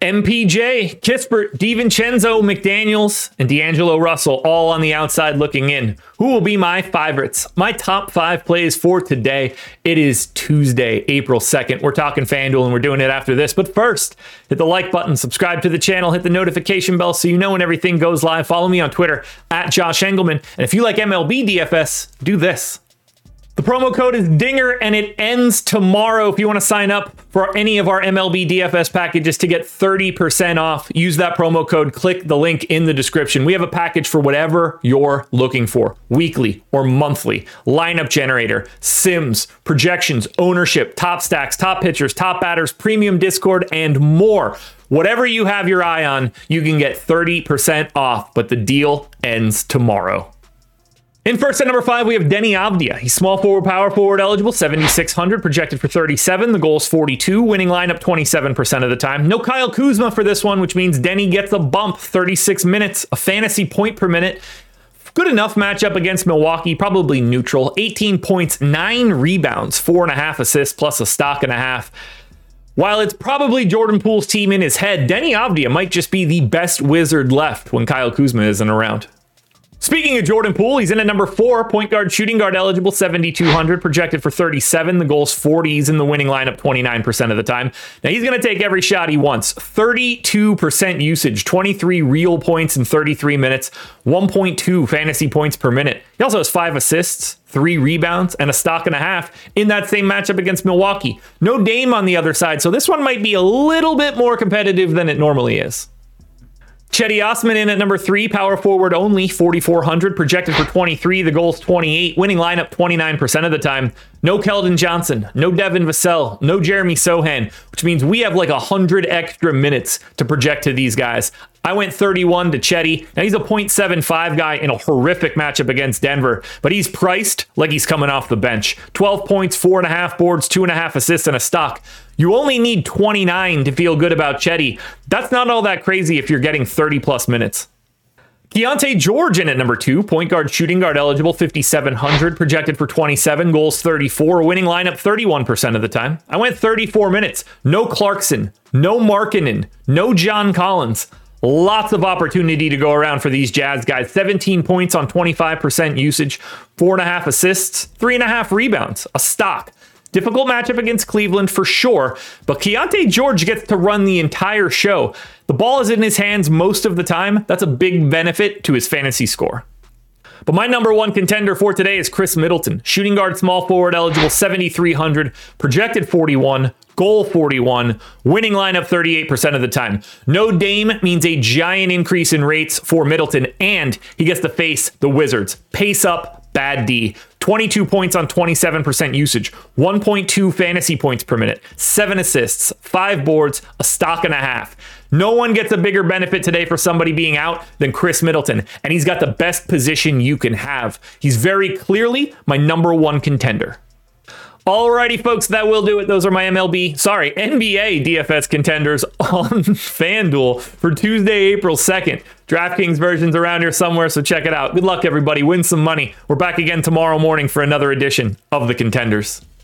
MPJ, Kispert, DiVincenzo, McDaniels, and D'Angelo Russell all on the outside looking in. Who will be my favorites? My top 5 plays for today. It is Tuesday, April 2nd. We're talking FanDuel, and we're doing it after this. But first, hit the like button, subscribe to the channel, hit the notification bell so you know when everything goes live. Follow me on Twitter at Josh Engelman. And if you like MLB DFS, do this. The promo code is DINGER, and it ends tomorrow. If you want to sign up for any of our MLB DFS packages to get 30% off, use that promo code, click the link in the description. We have a package for whatever you're looking for, weekly or monthly, lineup generator, sims, projections, ownership, top stacks, top pitchers, top batters, premium Discord, and more. Whatever you have your eye on, you can get 30% off, but the deal ends tomorrow. In first at number 5, we have Deni Avdija. He's small forward, power forward eligible, 7,600, projected for 37. The goal is 42, winning lineup 27% of the time. No Kyle Kuzma for this one, which means Deni gets a bump, 36 minutes, a fantasy point per minute. Good enough matchup against Milwaukee, probably neutral. 18 points, 9 rebounds, 4.5 assists, plus a stock and a half. While it's probably Jordan Poole's team in his head, Deni Avdija might just be the best wizard left when Kyle Kuzma isn't around. Speaking of Jordan Poole, he's in at number 4, point guard, shooting guard eligible, 7,200, projected for 37. The goal's 40. He's in the winning lineup 29% of the time. Now he's going to take every shot he wants. 32% usage, 23 real points in 33 minutes, 1.2 fantasy points per minute. He also has 5 assists, 3 rebounds, and a stock and a half in that same matchup against Milwaukee. No Dame on the other side, so this one might be a little bit more competitive than it normally is. Cedi Osman in at number 3, power forward only, 4,400, projected for 23. The goal's 28, winning lineup 29% of the time. No Keldon Johnson, no Devin Vassell, no Jeremy Sohan, which means we have like 100 extra minutes to project to these guys. I went 31 to Cedi. Now he's a 0.75 guy in a horrific matchup against Denver, but he's priced like he's coming off the bench. 12 points, 4.5 boards, 2.5 assists, and a stock. You only need 29 to feel good about Cedi. That's not all that crazy if you're getting 30 plus minutes. Keontae George in at number 2, point guard, shooting guard eligible, 5,700, projected for 27, goals 34, winning lineup 31% of the time. I went 34 minutes. No Clarkson, no Markkanen, no John Collins. Lots of opportunity to go around for these Jazz guys. 17 points on 25% usage, 4.5 assists, 3.5 rebounds, a stock. Difficult matchup against Cleveland for sure, but Keontae George gets to run the entire show. The ball is in his hands most of the time. That's a big benefit to his fantasy score. But my number 1 contender for today is Chris Middleton. Shooting guard, small forward eligible, 7,300, projected 41, goal 41, winning lineup 38% of the time. No Dame means a giant increase in rates for Middleton, and he gets to face the Wizards. Pace up, bad D. 22 points on 27% usage, 1.2 fantasy points per minute, 7 assists, 5 boards, a stock and a half. No one gets a bigger benefit today for somebody being out than Chris Middleton, and he's got the best position you can have. He's very clearly my number 1 contender. Alrighty, folks, that will do it. Those are my NBA DFS contenders on FanDuel for Tuesday, April 2nd. DraftKings version's around here somewhere, so check it out. Good luck, everybody. Win some money. We're back again tomorrow morning for another edition of The Contenders.